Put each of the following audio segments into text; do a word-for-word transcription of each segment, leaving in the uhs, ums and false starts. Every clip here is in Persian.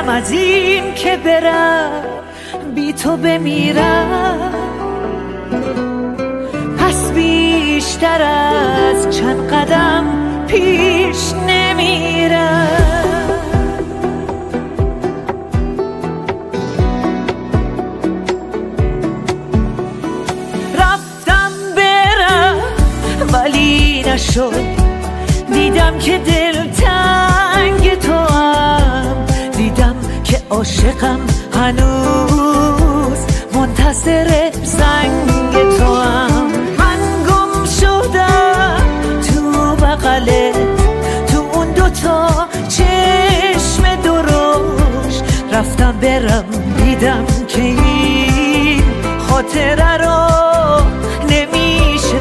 دلم از این که برم بی تو بمیرم، پس بیشتر از چند قدم پیش نمیرم. رفتم برم ولی نشد، دیدم که دل تنگ تو هم، دیدم که عاشقم هنوز منتظر زنگ تو هم. من گم شدم تو بغلت، تو اون دوتا چشم درشت، رفتم برم دیدم که این خاطره رو نمیشه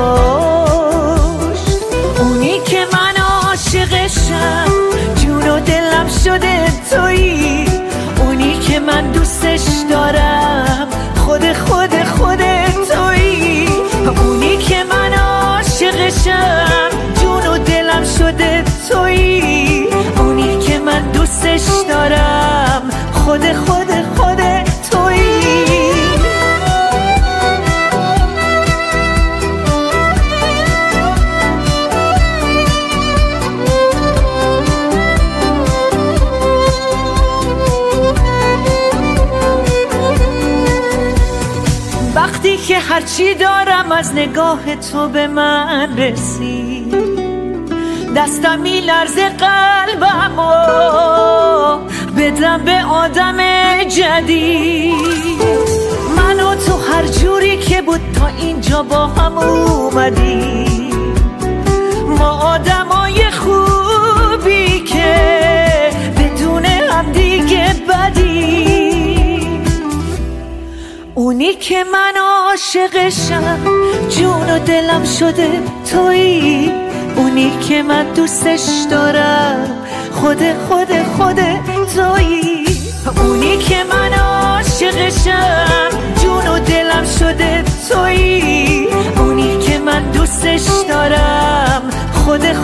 کشت. اونی که من عاشقشم جون و دلم شده تویی، اونی که من دوستش دارم خود خود خود تویی، اونی که من عاشقشم جون و دلم شده تویی، اونی که من دوستش دارم خود خود خود تویی. وقتی که هرچی دارم از نگاه تو به من رسید، دستم میلرزه قلبم و بدم به آدم جدید. من و تو هر جوری که بود تا اینجا با هم اومدی، ما آدمای خوبی که بدون هم دیگه بدی. اونی که من عاشقشم جون و دلم شده تویی، اونی که من دوستش دارم خود خود خود تویی، اونی که من عاشقشم جون و دلم شده تویی، اونی که من دوستش دارم خود